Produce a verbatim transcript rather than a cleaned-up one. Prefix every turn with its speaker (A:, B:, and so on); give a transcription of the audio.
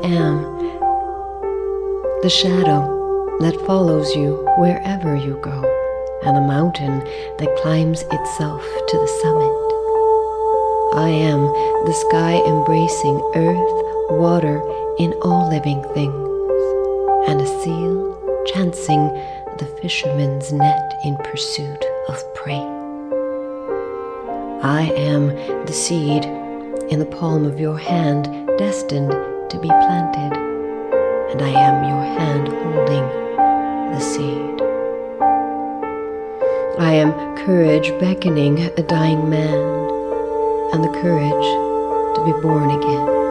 A: am the shadow that follows you wherever you go, and the mountain that climbs itself to the summit. I am the sky embracing earth, water in all living things, and a seal chancing the fisherman's net in pursuit of prey. I am the seed in the palm of your hand, destined to be planted, and I am your hand holding the seed. I am courage beckoning a dying man, and the courage to be born again.